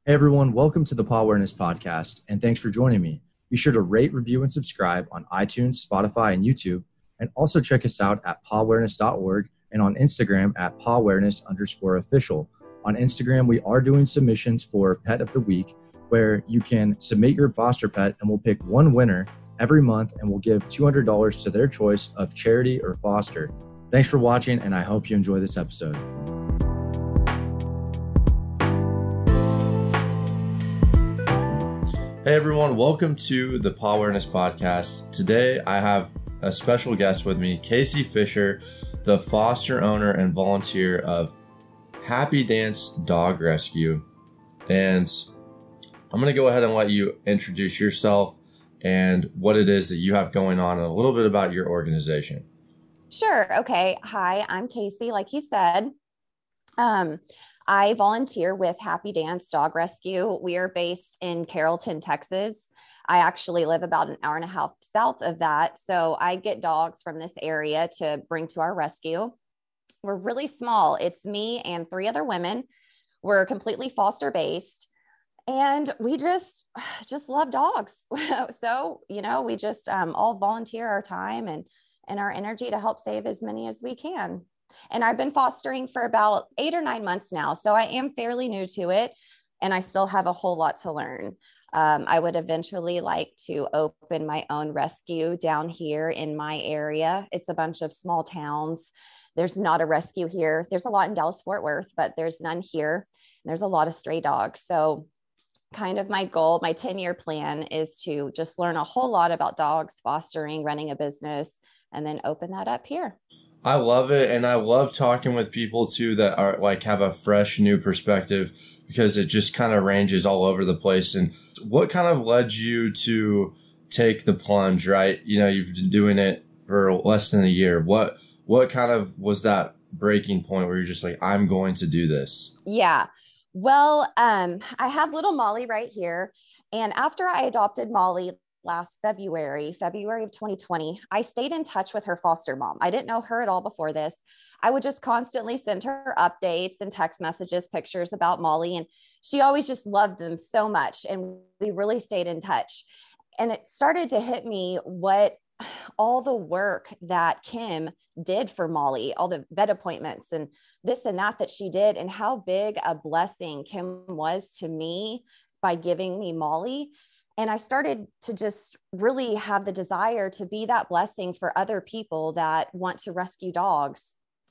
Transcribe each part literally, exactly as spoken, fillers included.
Hey everyone, welcome to the Paw Awareness Podcast, and thanks for joining me. Be sure to rate, review, and subscribe on iTunes, Spotify, and YouTube, and also check us out at paw awareness dot org and on Instagram at pawareness underscore official. On Instagram, we are doing submissions for Pet of the Week, where you can submit your foster pet, and we'll pick one winner every month, and we'll give two hundred dollars to their choice of charity or foster. Thanks for watching, and I hope you enjoy this episode. Hey everyone, welcome to the Paw Awareness Podcast. Today I have a special guest with me, Casey Fisher, the foster owner and volunteer of Happy Dance Dog Rescue. And I'm going to go ahead and let you introduce yourself and what it is that you have going on and a little bit about your organization. Sure. Okay. Hi, I'm Casey, like you said. Um, I volunteer with Happy Dance Dog Rescue. We are based in Carrollton, Texas. I actually live about an hour and a half south of that. So I get dogs from this area to bring to our rescue. We're really small. It's me and three other women. We're completely foster based. And we just, just love dogs. So, you know, we just um, all volunteer our time and, and our energy to help save as many as we can. And I've been fostering for about eight or nine months now. So I am fairly new to it and I still have a whole lot to learn. Um, I would eventually like to open my own rescue down here in my area. It's a bunch of small towns. There's not a rescue here. There's a lot in Dallas Fort Worth, but there's none here. And there's a lot of stray dogs. So kind of my goal, my ten year plan is to just learn a whole lot about dogs, fostering, running a business, and then open that up here. I love it. And I love talking with people too that are like have a fresh new perspective because it just kind of ranges all over the place. And what kind of led you to take the plunge, right? You know, you've been doing it for less than a year. What, what kind of was that breaking point where you're just like, I'm going to do this? Yeah. Well, um, I have little Molly right here. And after I adopted Molly last February, February of twenty twenty, I stayed in touch with her foster mom. I didn't know her at all before this. I would just constantly send her updates and text messages, pictures about Molly. And she always just loved them so much. And we really stayed in touch. And it started to hit me what all the work that Kim did for Molly, all the vet appointments and this and that that she did, and how big a blessing Kim was to me by giving me Molly. And I started to just really have the desire to be that blessing for other people that want to rescue dogs.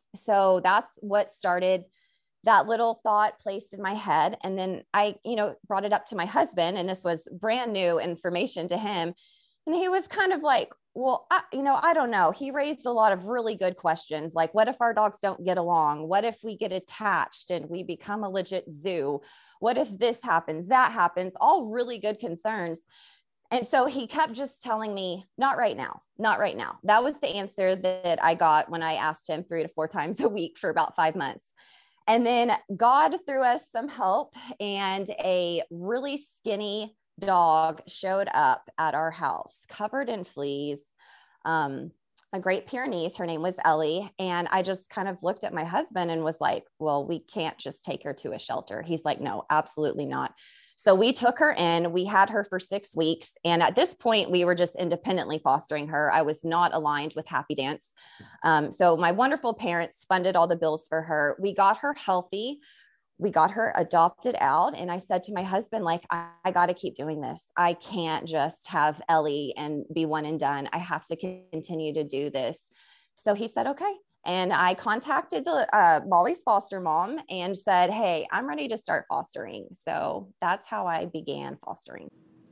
So that's what started that little thought placed in my head. And then I, you know, brought it up to my husband, and this was brand new information to him. And he was kind of like, well, I, you know, I don't know. He raised a lot of really good questions. Like, what if our dogs don't get along? What if we get attached and we become a legit zoo? What if this happens, that happens? All really good concerns. And so he kept just telling me, not right now, not right now. That was the answer that I got when I asked him three to four times a week for about five months. And then God threw us some help, and a really skinny dog showed up at our house covered in fleas. Um, a Great Pyrenees, her name was Ellie. And I just kind of looked at my husband and was like, well, we can't just take her to a shelter. He's like, no, absolutely not. So we took her in, we had her for six weeks. And at this point, we were just independently fostering her. I was not aligned with Happy Dance. Um, so my wonderful parents funded all the bills for her. We got her healthy. We got her adopted out. And I said to my husband, like, I, I got to keep doing this. I can't just have Ellie and be one and done. I have to continue to do this. So he said, okay. And I contacted the uh, Molly's foster mom and said, hey, I'm ready to start fostering. So that's how I began fostering.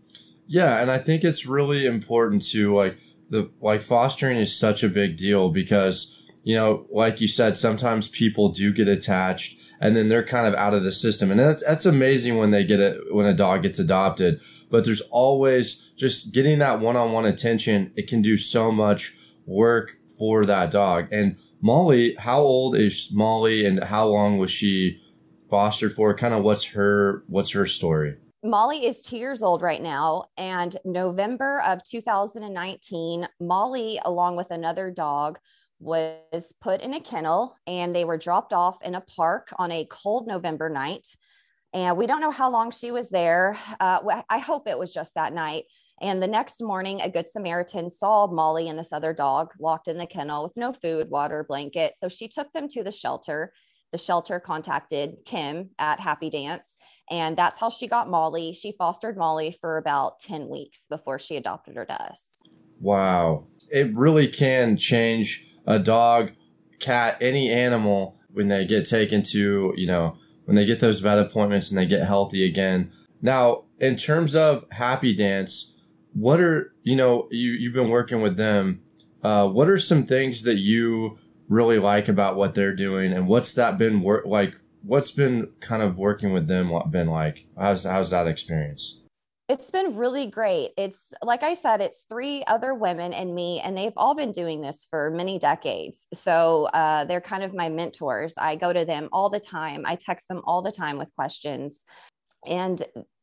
Yeah. And I think it's really important to like the, like fostering is such a big deal because, you know, like you said, sometimes people do get attached and then they're kind of out of the system. And that's, that's amazing when they get it, when a dog gets adopted, but there's always just getting that one-on-one attention. It can do so much work for that dog. And Molly, how old is Molly and how long was she fostered for? Kind of what's her, what's her story? Molly is two years old right now. And November of two thousand nineteen, Molly, along with another dog, was put in a kennel and they were dropped off in a park on a cold November night. And we don't know how long she was there. Uh, I hope it was just that night. And the next morning, a Good Samaritan saw Molly and this other dog locked in the kennel with no food, water, blanket. So she took them to the shelter. The shelter contacted Kim at Happy Dance. And that's how she got Molly. She fostered Molly for about ten weeks before she adopted her to us. Wow. It really can change a dog, cat, any animal when they get taken to, you know, when they get those vet appointments and they get healthy again. Now, in terms of Happy Dance, what are, you know, you, you've been working with them. Uh, what are some things that you really like about what they're doing? And what's that been work like? What's been kind of working with them been like? How's, how's that experience? It's been really great. It's like I said, it's three other women and me, and they've all been doing this for many decades. So uh, they're kind of my mentors. I go to them all the time. I text them all the time with questions. And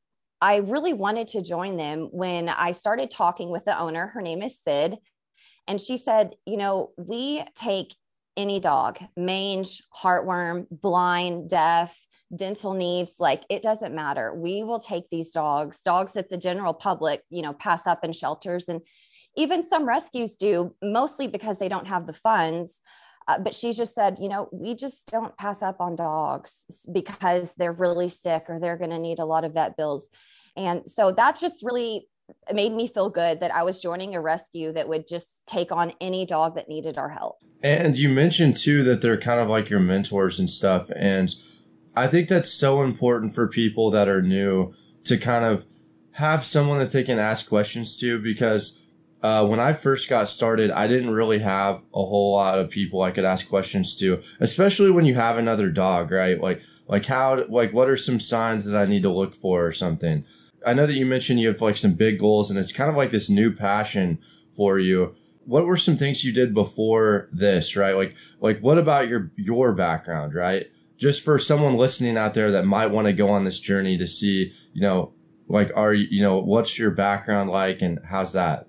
I really wanted to join them when I started talking with the owner. Her name is Sid. And she said, you know, we take any dog, mange, heartworm, blind, deaf, dental needs, like it doesn't matter. We will take these dogs, dogs that the general public, you know, pass up in shelters. And even some rescues do, mostly because they don't have the funds. Uh, but she just said, you know, we just don't pass up on dogs because they're really sick or they're going to need a lot of vet bills. And so that just really made me feel good that I was joining a rescue that would just take on any dog that needed our help. And you mentioned too that they're kind of like your mentors and stuff. And I think that's so important for people that are new to kind of have someone that they can ask questions to, because uh, when I first got started, I didn't really have a whole lot of people I could ask questions to, especially when you have another dog, right? Like, like how, like, what are some signs that I need to look for or something? I know that you mentioned you have like some big goals and it's kind of like this new passion for you. What were some things you did before this, right? Like, like what about your, your background, right? Just for someone listening out there that might want to go on this journey to see, you know, like, are you, you know, what's your background like and how's that?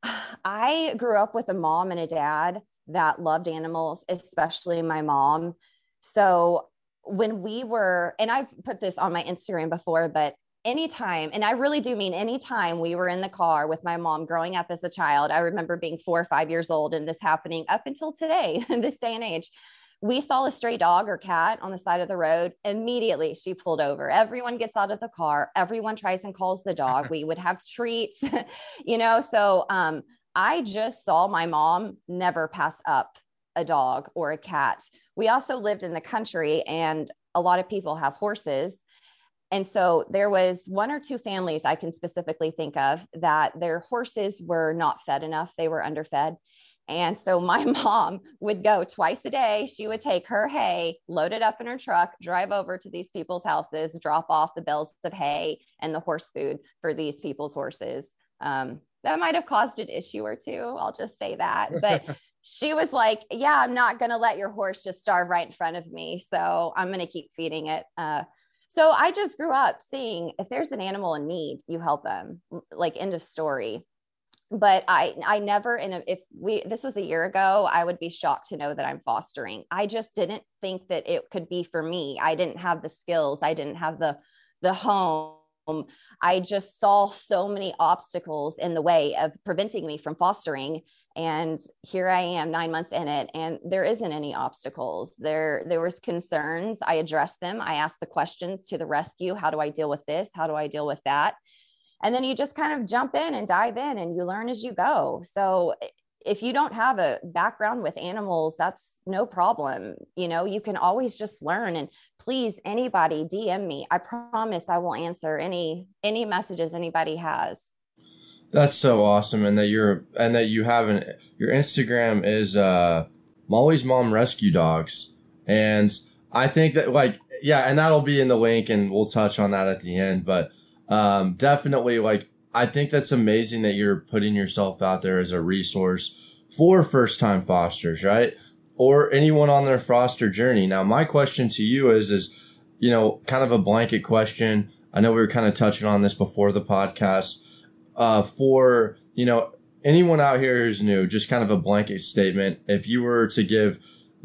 I grew up with a mom and a dad that loved animals, especially my mom. So when we were, and I've put this on my Instagram before, but anytime, and I really do mean anytime we were in the car with my mom growing up as a child, I remember being four or five years old and this happening up until today, in this day and age. We saw a stray dog or cat on the side of the road. Immediately, she pulled over. Everyone gets out of the car. Everyone tries and calls the dog. We would have treats, you know. So um, I just saw my mom never pass up a dog or a cat. We also lived in the country, and a lot of people have horses. And so there was one or two families I can specifically think of that their horses were not fed enough. They were underfed. And so my mom would go twice a day. She would take her hay, load it up in her truck, drive over to these people's houses, drop off the bales of hay and the horse food for these people's horses. Um, that might have caused an issue or two. I'll just say that. But she was like, yeah, I'm not going to let your horse just starve right in front of me. So I'm going to keep feeding it. Uh, so I just grew up seeing if there's an animal in need, you help them, like end of story. But I, I never, and if we, this was a year ago, I would be shocked to know that I'm fostering. I just didn't think that it could be for me. I didn't have the skills. I didn't have the, the home. I just saw so many obstacles in the way of preventing me from fostering. And here I am nine months in it, and there isn't any obstacles. There, there was concerns. I addressed them. I asked the questions to the rescue. How do I deal with this? How do I deal with that? And then you just kind of jump in and dive in and you learn as you go. So if you don't have a background with animals, that's no problem. You know, you can always just learn. And please, anybody D M me. I promise I will answer any, any messages anybody has. That's so awesome. And that you're, and that you have an, your Instagram is, uh, Molly's Mom Rescue Dogs. And I think that like, yeah, and that'll be in the link and we'll touch on that at the end, but Um, definitely, like, I think that's amazing that you're putting yourself out there as a resource for first-time fosters, right? Or anyone on their foster journey. Now, my question to you is, is, you know, kind of a blanket question. I know we were kind of touching on this before the podcast. Uh, for, you know, anyone out here who's new, just kind of a blanket statement. If you were to give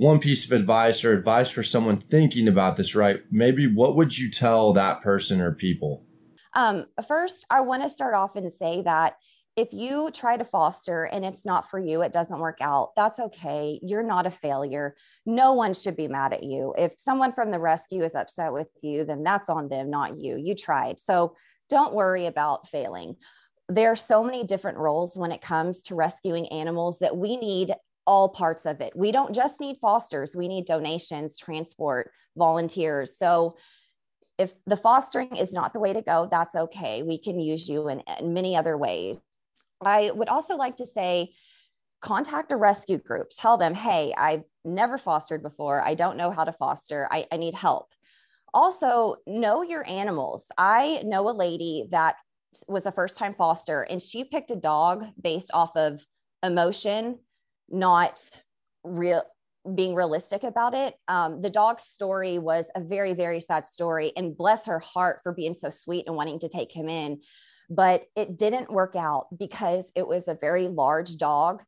one piece of advice or advice for someone thinking about this, right? Maybe what would you tell that person or people? Um, first, I want to start off and say that if you try to foster and it's not for you, it doesn't work out, that's okay. You're not a failure. No one should be mad at you. If someone from the rescue is upset with you, then that's on them, not you. You tried. So don't worry about failing. There are so many different roles when it comes to rescuing animals that we need all parts of it. We don't just need fosters, we need donations, transport, volunteers. So if the fostering is not the way to go, that's okay. We can use you in, in many other ways. I would also like to say, contact a rescue group. Tell them, hey, I've never fostered before. I don't know how to foster. I, I need help. Also, know your animals. I know a lady that was a first time foster, and she picked a dog based off of emotion, not real being realistic about it. Um, the dog's story was a very, very sad story, and bless her heart for being so sweet and wanting to take him in. But it didn't work out because it was a very large dog,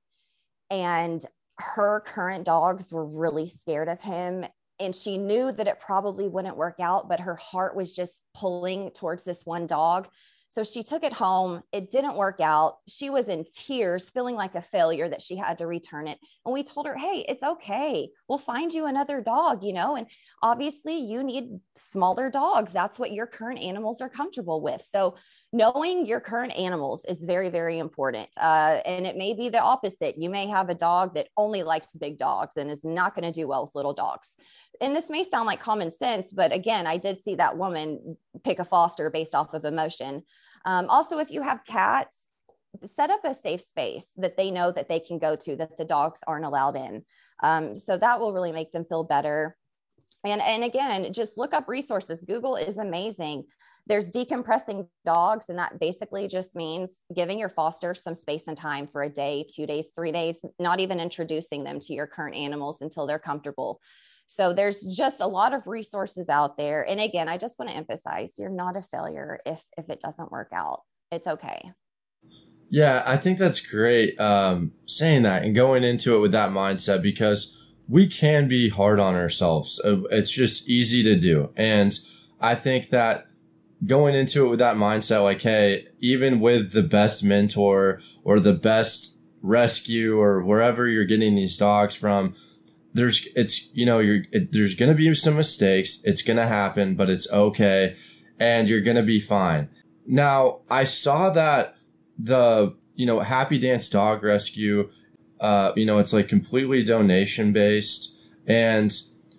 and her current dogs were really scared of him. And she knew that it probably wouldn't work out, but her heart was just pulling towards this one dog. So she took it home. It didn't work out. She was in tears, feeling like a failure that she had to return it. And we told her, hey, it's okay. We'll find you another dog, you know, and obviously you need smaller dogs. That's what your current animals are comfortable with. So knowing your current animals is very, very important. Uh, and it may be the opposite. You may have a dog that only likes big dogs and is not going to do well with little dogs. And this may sound like common sense, but again, I did see that woman pick a foster based off of emotion. Um, also, if you have cats, set up a safe space that they know that they can go to, that the dogs aren't allowed in. Um, so that will really make them feel better. And, and again, just look up resources. Google is amazing. There's decompressing dogs, and that basically just means giving your foster some space and time for a day, two days, three days, not even introducing them to your current animals until they're comfortable. So there's just a lot of resources out there. And again, I just want to emphasize, you're not a failure if if it doesn't work out. It's okay. Yeah, I think that's great, um, saying that and going into it with that mindset, because we can be hard on ourselves. It's just easy to do. And I think that going into it with that mindset, like, hey, even with the best mentor or the best rescue or wherever you're getting these dogs from, there's, it's, you know, you're, it, there's going to be some mistakes. It's going to happen, but it's okay. And you're going to be fine. Now, I saw that the, you know, Happy Dance Dog Rescue, uh, you know, it's like completely donation based. And,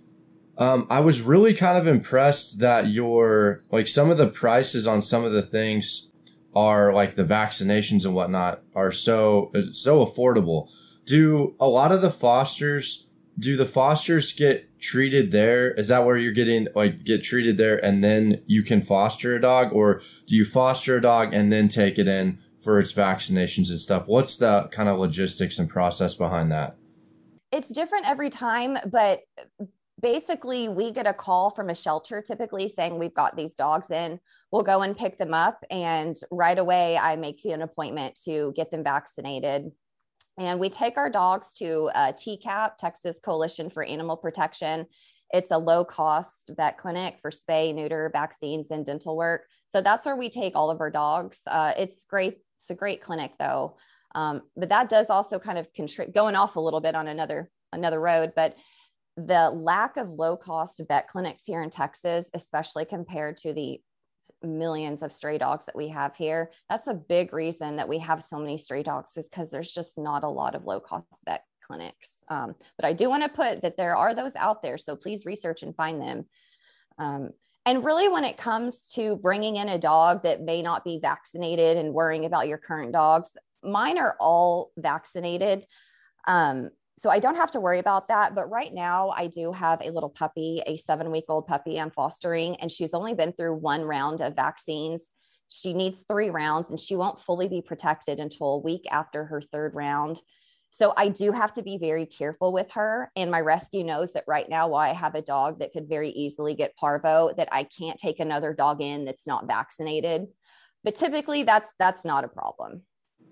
um, I was really kind of impressed that your, like, some of the prices on some of the things are like the vaccinations and whatnot are so, so affordable. Do a lot of the fosters, do the fosters get treated there? Is that where you're getting, like, get treated there and then you can foster a dog? Or do you foster a dog and then take it in for its vaccinations and stuff? What's the kind of logistics and process behind that? It's different every time, but basically we get a call from a shelter typically saying we've got these dogs in. We'll go and pick them up, and right away I make an appointment to get them vaccinated. And we take our dogs to uh, T CAP, Texas Coalition for Animal Protection. It's a low cost vet clinic for spay, neuter, vaccines, and dental work. So that's where we take all of our dogs. Uh, it's great. It's a great clinic though. Um, but that does also kind of contribute, going off a little bit on another, another road, but the lack of low cost vet clinics here in Texas, especially compared to the millions of stray dogs that we have here, that's a big reason that we have so many stray dogs, is because there's just not a lot of low cost vet clinics. Um, but I do want to put that there are those out there. So please research and find them. Um, and really, when it comes to bringing in a dog that may not be vaccinated and worrying about your current dogs, mine are all vaccinated. Um, so I don't have to worry about that. But right now I do have a little puppy, a seven week old puppy I'm fostering, and she's only been through one round of vaccines. She needs three rounds and she won't fully be protected until a week after her third round. So I do have to be very careful with her. And my rescue knows that right now, while I have a dog that could very easily get parvo, that I can't take another dog in that's not vaccinated. But typically that's, that's not a problem.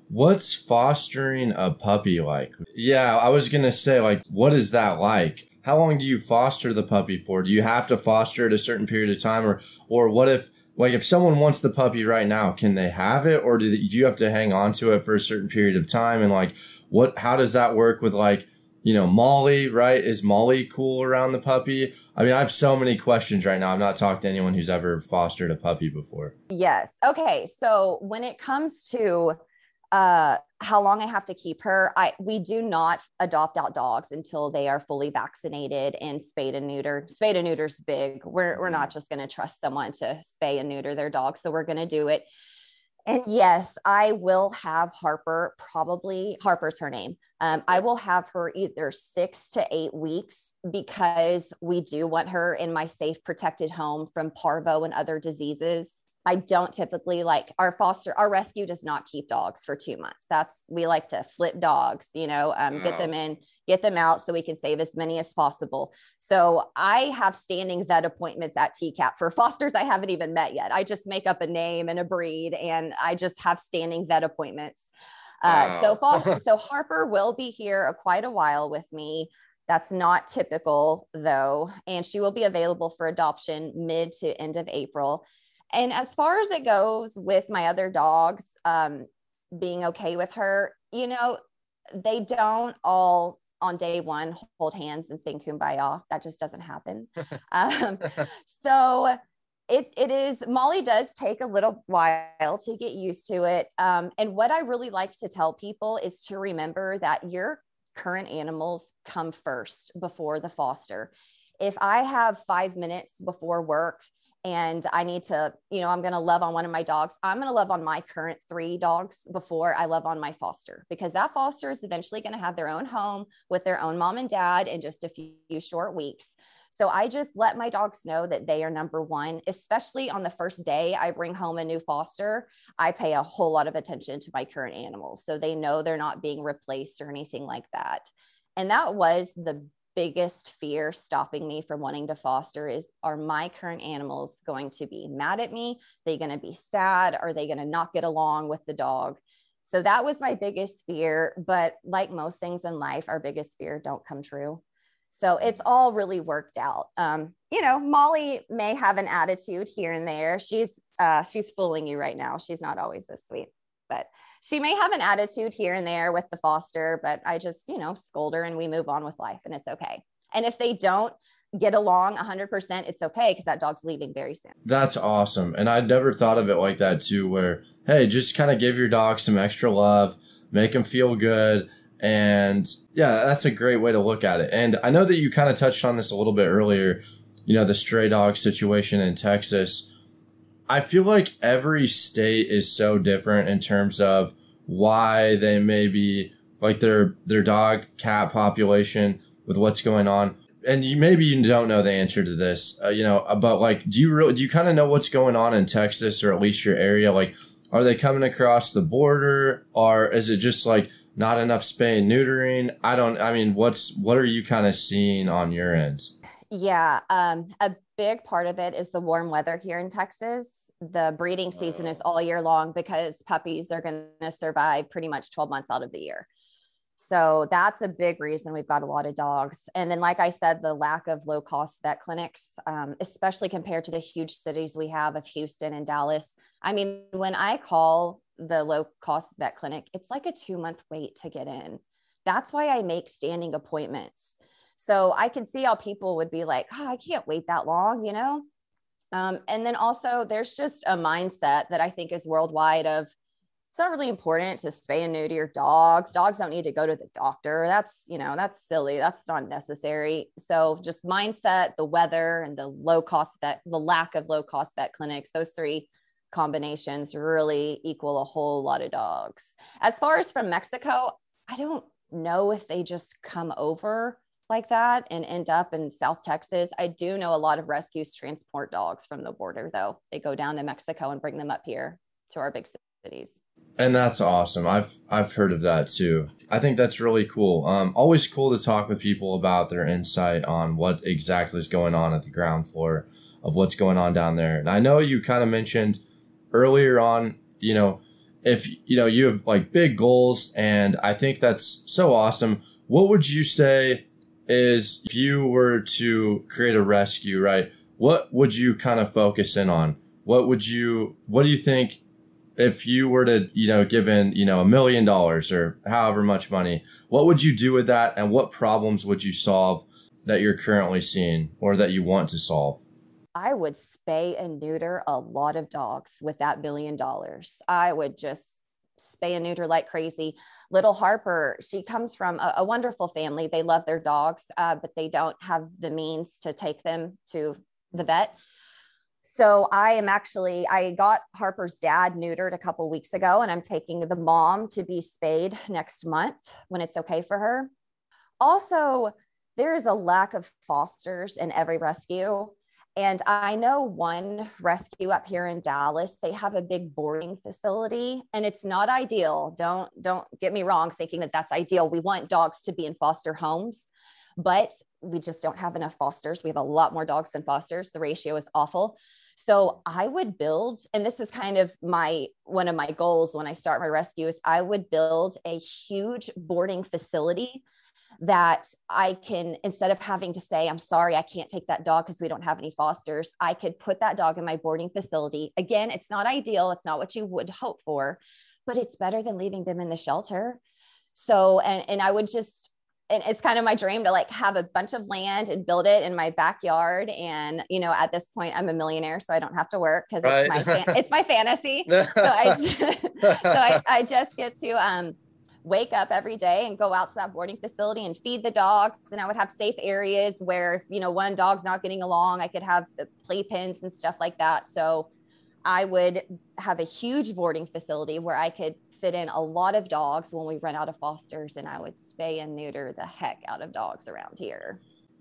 What's fostering a puppy like? Yeah, I was going to say, like, what is that like? How long do you foster the puppy for? Do you have to foster it a certain period of time? Or, or what if, like, if someone wants the puppy right now, can they have it? Or do you have to hang on to it for a certain period of time? And, like, what, how does that work with, like, you know, Molly, right? Is Molly cool around the puppy? I mean, I have so many questions right now. I've not talked to anyone who's ever fostered a puppy before. Yes. Okay. So when it comes to uh, how long I have to keep her, I we do not adopt out dogs until they are fully vaccinated and spayed and neutered. Spayed and neuter's big. We're we're not just going to trust someone to spay and neuter their dog, so we're going to do it. And yes, I will have Harper, probably Harper's her name. Um, I will have her either six to eight weeks because we do want her in my safe, protected home from parvo and other diseases. I don't typically like our foster, our rescue does not keep dogs for two months. That's, we like to flip dogs, you know, um, get them in, get them out so we can save as many as possible. So I have standing vet appointments at T CAP for fosters I haven't even met yet. I just make up a name and a breed and I just have standing vet appointments. Uh, wow. so, so Harper will be here a, quite a while with me. That's not typical though. And she will be available for adoption mid to end of April. And as far as it goes with my other dogs, um, being okay with her, you know, they don't all on day one hold hands and sing Kumbaya. That just doesn't happen. um, so it, it is, Molly does take a little while to get used to it. Um, and what I really like to tell people is to remember that your current animals come first before the foster. If I have five minutes before work and I need to, you know, I'm going to love on one of my dogs, I'm going to love on my current three dogs before I love on my foster, because that foster is eventually going to have their own home with their own mom and dad in just a few short weeks. So I just let my dogs know that they are number one, especially on the first day I bring home a new foster. I pay a whole lot of attention to my current animals, so they know they're not being replaced or anything like that. And that was the biggest fear stopping me from wanting to foster is, are my current animals going to be mad at me? Are they going to be sad? Are they going to not get along with the dog? So that was my biggest fear. But like most things in life, our biggest fear don't come true. So it's all really worked out. Um, you know, Molly may have an attitude here and there. She's uh, she's fooling you right now. She's not always this sweet, but she may have an attitude here and there with the foster, but I just, you know, scold her and we move on with life and it's okay. And if they don't get along one hundred percent, it's okay because that dog's leaving very soon. That's awesome. And I'd never thought of it like that too, where, hey, just kind of give your dog some extra love, make them feel good. And yeah, that's a great way to look at it. And I know that you kind of touched on this a little bit earlier, you know, the stray dog situation in Texas. I feel like every state is so different in terms of why they may be like their, their dog cat population with what's going on. And you, maybe you don't know the answer to this, uh, you know, but like, do you really, do you kind of know what's going on in Texas or at least your area? Like, are they coming across the border or is it just like not enough spay and neutering? I don't, I mean, what's, what are you kind of seeing on your end? Yeah. Um, a big part of it is the warm weather here in Texas. The breeding season is all year long because puppies are going to survive pretty much twelve months out of the year. So that's a big reason we've got a lot of dogs. And then, like I said, the lack of low cost vet clinics, um, especially compared to the huge cities we have of Houston and Dallas. I mean, when I call the low cost vet clinic, it's like a two month wait to get in. That's why I make standing appointments. So I can see how people would be like, oh, I can't wait that long, you know? Um, and then also there's just a mindset that I think is worldwide of, it's not really important to spay and neuter your dogs. Dogs don't need to go to the doctor. That's, you know, that's silly. That's not necessary. So just mindset, the weather, and the low cost vet, the lack of low cost vet clinics, those three combinations really equal a whole lot of dogs. As far as from Mexico, I don't know if they just come over like that and end up in South Texas. I do know a lot of rescues transport dogs from the border, though. They go down to Mexico and bring them up here to our big cities. And that's awesome. I've I've heard of that too. I think that's really cool. Um, always cool to talk with people about their insight on what exactly is going on at the ground floor of what's going on down there. And I know you kind of mentioned earlier on, you know, if, you know, you have like big goals, and I think that's so awesome. What would you say is, if you were to create a rescue, right? What would you kind of focus in on? What would you, what do you think, if you were to, you know, given, you know, a million dollars or however much money, what would you do with that? And what problems would you solve that you're currently seeing or that you want to solve? I would spay and neuter a lot of dogs with that billion dollars. I would just spay and neuter like crazy. Little Harper, she comes from a, a wonderful family. They love their dogs, uh, but they don't have the means to take them to the vet. So I am actually, I got Harper's dad neutered a couple weeks ago, and I'm taking the mom to be spayed next month when it's okay for her. Also, there is a lack of fosters in every rescue. And I know one rescue up here in Dallas, they have a big boarding facility, and it's not ideal. Don't, don't get me wrong, thinking that that's ideal. We want dogs to be in foster homes, but we just don't have enough fosters. We have a lot more dogs than fosters. The ratio is awful. So I would build, and this is kind of my, one of my goals when I start my rescue, is I would build a huge boarding facility that I can, instead of having to say, I'm sorry, I can't take that dog because we don't have any fosters, I could put that dog in my boarding facility. Again, it's not ideal. It's not what you would hope for, but it's better than leaving them in the shelter. So, and, and I would just, and it's kind of my dream to like have a bunch of land and build it in my backyard. And, you know, at this point I'm a millionaire, so I don't have to work because right. it's my, fan- it's my fantasy. so I, so I, I just get to, um, wake up every day and go out to that boarding facility and feed the dogs. And I would have safe areas where, you know, one dog's not getting along, I could have the playpens and stuff like that. So I would have a huge boarding facility where I could fit in a lot of dogs when we run out of fosters, and I would spay and neuter the heck out of dogs around here.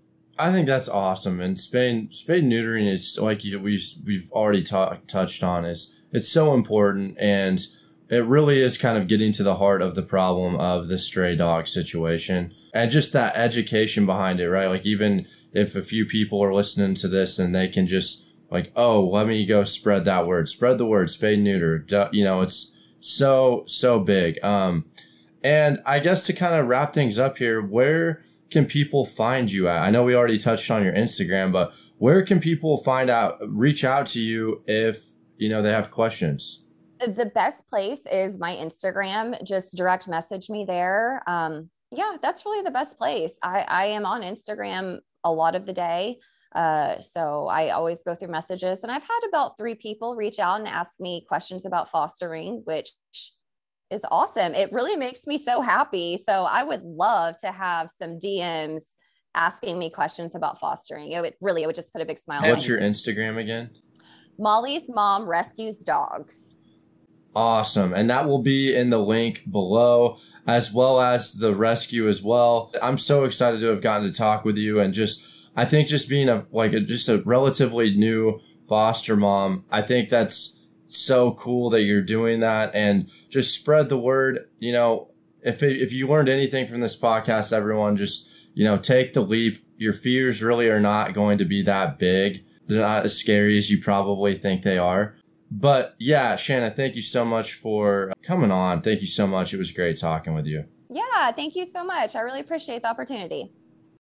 I think that's awesome. And spay, spay neutering is, like you, we've, we've already ta- touched on, is it's so important. And it really is kind of getting to the heart of the problem of the stray dog situation, and just that education behind it, right? Like, even if a few people are listening to this and they can just like, oh, let me go spread that word, spread the word, spay neuter, you know, it's so, so big. Um, and I guess to kind of wrap things up here, where can people find you at? I know we already touched on your Instagram, but where can people find out, reach out to you if, you know, they have questions? The best place is my Instagram. Just direct message me there. Um, yeah, that's really the best place. I, I am on Instagram a lot of the day. Uh, so I always go through messages, and I've had about three people reach out and ask me questions about fostering, which is awesome. It really makes me so happy. So I would love to have some D Ms asking me questions about fostering. It would really, it would just put a big smile on. What's your Instagram again? Molly's Mom Rescues Dogs. Awesome. And that will be in the link below, as well as the rescue as well. I'm so excited to have gotten to talk with you, and just, I think just being a, like a, just a relatively new foster mom, I think that's so cool that you're doing that, and just spread the word. You know, if, it, if you learned anything from this podcast, everyone, just, you know, take the leap. Your fears really are not going to be that big. They're not as scary as you probably think they are. But yeah, Shanna, thank you so much for coming on. Thank you so much. It was great talking with you. Yeah, thank you so much. I really appreciate the opportunity.